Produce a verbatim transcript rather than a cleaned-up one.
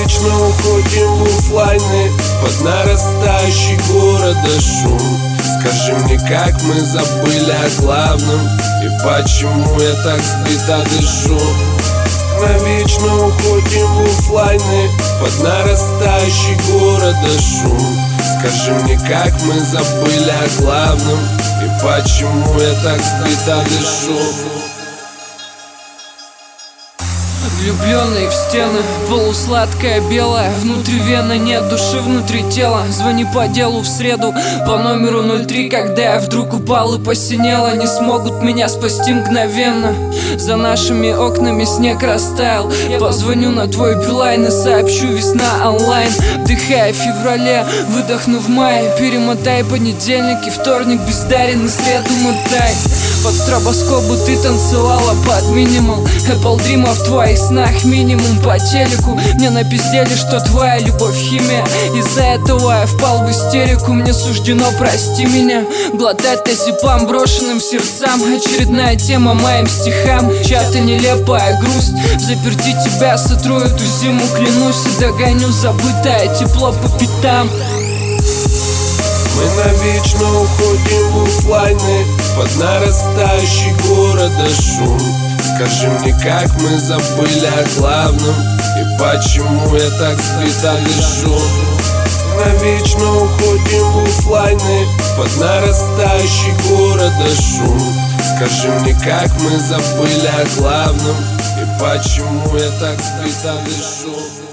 Навечно уходим в оффлайны под нарастающий города шум. Скажи мне, как мы забыли о главном, и почему я так сбито дышу? Навечно уходим в оффлайны под нарастающий города шум. Скажи мне, как мы забыли о главном, и почему я так сбито дышу? Влюбленный в стены, полусладкая белая, внутри вены, нет души внутри тела. Звони по делу в среду по номеру ноль три, когда я вдруг упал и посинела. Не смогут меня спасти мгновенно, за нашими окнами снег растаял. Позвоню на твой билайн и сообщу: весна онлайн. Вдыхая в феврале, выдохну в мае. Перемотай понедельник и вторник бездарен, и среду мотай. Под стробоскопу ты танцевала под минимал Apple Dream в твоих снах минимум по телеку. Мне напиздели, что твоя любовь химия. Из-за этого я впал в истерику. Мне суждено, прости меня, глотать тазепам брошенным сердцам. Очередная тема моим стихам. Чья-то нелепая грусть, в заперти тебя сотру эту зиму, клянусь, и догоню забытое тепло по пятам. Мы навечно уходим в оффлайны под нарастающий города шум. Скажи мне, как мы забыли о главном, и почему я так сбито дышу? Навечно уходим в оффлайны под нарастающий города шум. Скажи мне, как мы забыли о главном, и почему я так сбито дышу?